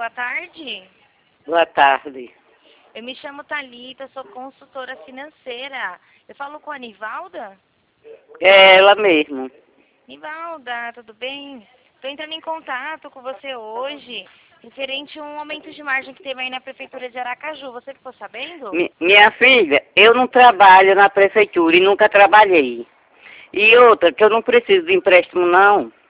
boa tarde. Boa tarde. Eu me chamo Thalita, sou consultora financeira. Eu falo com a Nivalda? É ela mesmo. Nivalda, tudo bem? Estou entrando em contato com você hoje, referente a um aumento de margem que teve aí na Prefeitura de Aracaju. Você ficou sabendo? Minha filha, eu não trabalho na prefeitura e nunca trabalhei. E outra, que eu não preciso de empréstimo não.